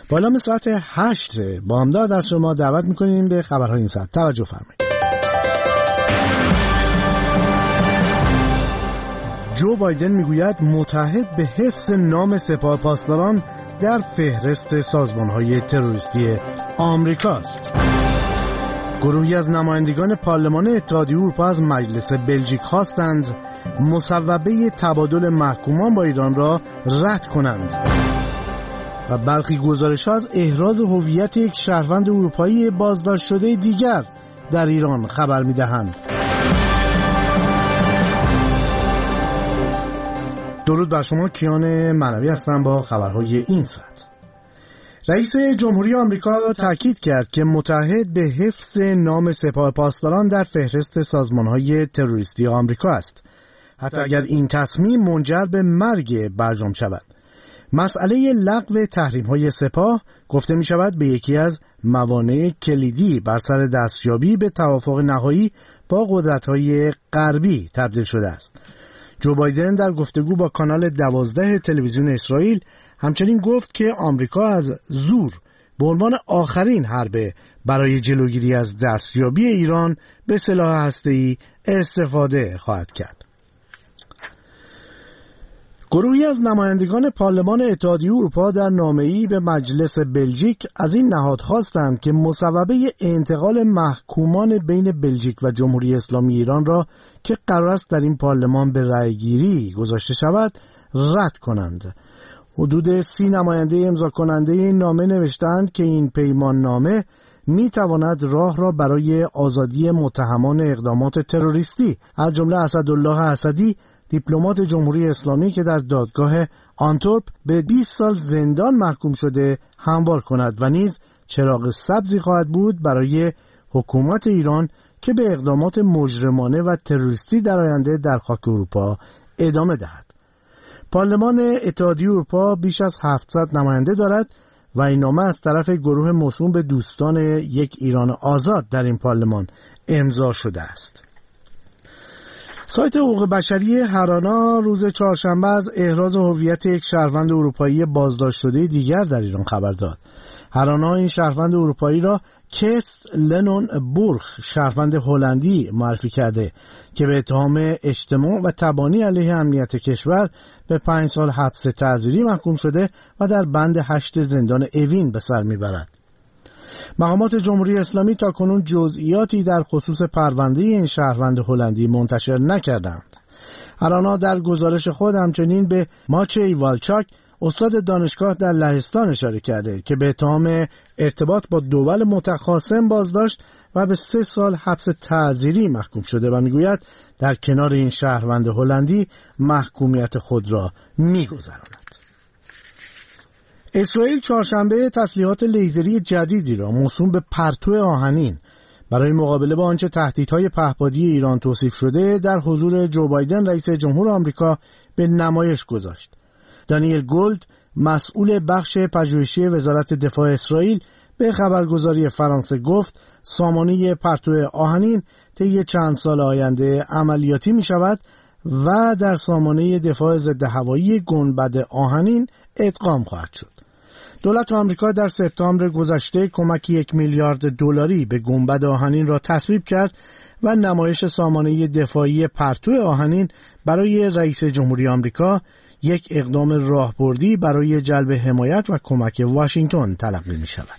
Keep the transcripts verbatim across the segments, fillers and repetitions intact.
بالا ساعت هشت بامداد از شما دعوت میکنیم به خبرهای این ساعت. توجه فرمایید. جو بایدن میگوید متحد به حفظ نام سپاه پاسداران در فهرست سازمانهای تروریستی آمریکاست. گروهی از نمایندگان پارلمان اتحادیه اروپا از مجلس بلژیک خواستند مصوبه تبادل محکومان با ایران را رد کنند. و برخی گزارش‌ها از احراز هویت یک شهروند اروپایی بازداشت شده دیگر در ایران خبر می‌دهند. درود بر شما، کیان منوی هستم با خبرهای این ساعت. رئیس جمهوری آمریکا تاکید کرد که متحد به حفظ نام سپاه پاسداران در فهرست سازمان‌های تروریستی آمریکا است، حتی اگر این تصمیم منجر به مرگ برجام شود. مسئله لغو تحریم‌های سپاه گفته می‌شود به یکی از موانع کلیدی بر سر دستیابی به توافق نهایی با قدرت‌های غربی تبدیل شده است. جو بایدن در گفتگو با کانال دوازده تلویزیون اسرائیل همچنین گفت که آمریکا از زور به عنوان آخرین حربه برای جلوگیری از دستیابی ایران به سلاح هسته‌ای استفاده خواهد کرد. گروهی از نمایندگان پارلمان اتحادیه اروپا در نامه‌ای به مجلس بلژیک از این نهاد خواستند که مصوبه انتقال محکومان بین بلژیک و جمهوری اسلامی ایران را که قرار است در این پارلمان به رأیگیری گذاشته شود رد کنند. حدود سی نماینده امضا کننده این نامه نوشتند که این پیمان نامه می تواند راه را برای آزادی متهمان اقدامات تروریستی از جمله اسدالله اسدی، دیپلمات جمهوری اسلامی که در دادگاه آنتورپ به بیست سال زندان محکوم شده هموار کند و نیز چراغ سبزی خواهد بود برای حکومت ایران که به اقدامات مجرمانه و تروریستی در آینده در خاک اروپا ادامه دهد. پارلمان اتحادیه اروپا بیش از هفتصد نماینده دارد و این نامه از طرف گروه موسوم به دوستان یک ایران آزاد در این پارلمان امضا شده است. سایت حقوق بشری هرانا روز چهارشنبه از احراز هویت یک شهروند اروپایی بازداشت شده دیگر در ایران خبر داد. هرانا این شهروند اروپایی را کرست لنون بورخ، شهروند هلندی، معرفی کرده که به اتهام اجتماع و تبانی علیه امنیت کشور به پنج سال حبس تعزیری محکوم شده و در بند هشت زندان اوین به سر میبرد. مقامات جمهوری اسلامی تاکنون جزئیاتی در خصوص پرونده این شهروند هلندی منتشر نکردند. هرانا در گزارش خود همچنین به ماچی والچاک، استاد دانشگاه در لهستان، اشاره کرده که به اتهام ارتباط با دول متخاصم بازداشت و به سه سال حبس تعزیری محکوم شده و میگوید در کنار این شهروند هلندی محکومیت خود را میگذراند. اسرائیل چهارشنبه تسلیحات لیزری جدیدی را موسوم به پرتو آهنین برای مقابله با آنچه تهدیدهای پهپادی ایران توصیف شده در حضور جو بایدن رئیس جمهور آمریکا به نمایش گذاشت. دانیل گولد، مسئول بخش پژوهشی وزارت دفاع اسرائیل، به خبرگزاری فرانسه گفت سامانه پرتو آهنین طی چند سال آینده عملیاتی می شود و در سامانه دفاع ضد هوایی گنبد آهنین ادغام خواهد شد. دولت آمریکا در سپتامبر گذشته کمک یک میلیارد دلاری به گنبد آهنین را تصویب کرد و نمایش سامانه دفاعی پرتو آهنین برای رئیس جمهوری آمریکا یک اقدام راهبردی برای جلب حمایت و کمک واشنگتن تلقی می شود.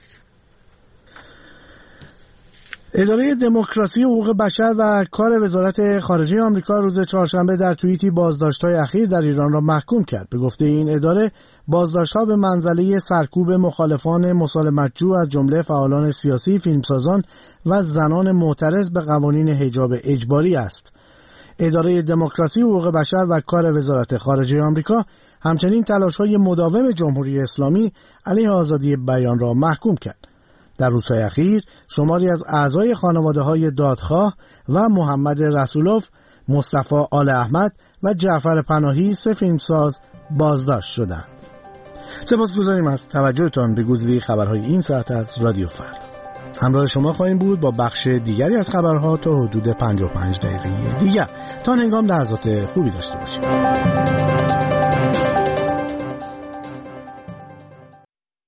اداره دموکراسی و حقوق بشر و کار وزارت خارجه آمریکا روز چهارشنبه در توییتی بازداشت‌های اخیر در ایران را محکوم کرد. به گفته این اداره، بازداشت‌ها به منزله سرکوب مخالفان مسالمت‌جو از جمله فعالان سیاسی، فیلمسازان و زنان معترض به قوانین حجاب اجباری است. اداره دموکراسی و حقوق بشر و کار وزارت خارجه آمریکا همچنین تلاش‌های مداوم جمهوری اسلامی علیه آزادی بیان را محکوم کرد. در روزهای اخیر شماری از اعضای خانواده‌های دادخواه و محمد رسولوف، مصطفی آل احمد و جعفر پناهی، سه فیلمساز بازداشت شدند. سپاسگزاریم از توجهتان به گزیده خبرهای این ساعت از رادیو فردا. همراه شما خواهیم بود با بخش دیگری از خبرها تا حدود پنجاه و پنج دقیقه دیگر. تا هنگام لحظات خوبی داشته باشید.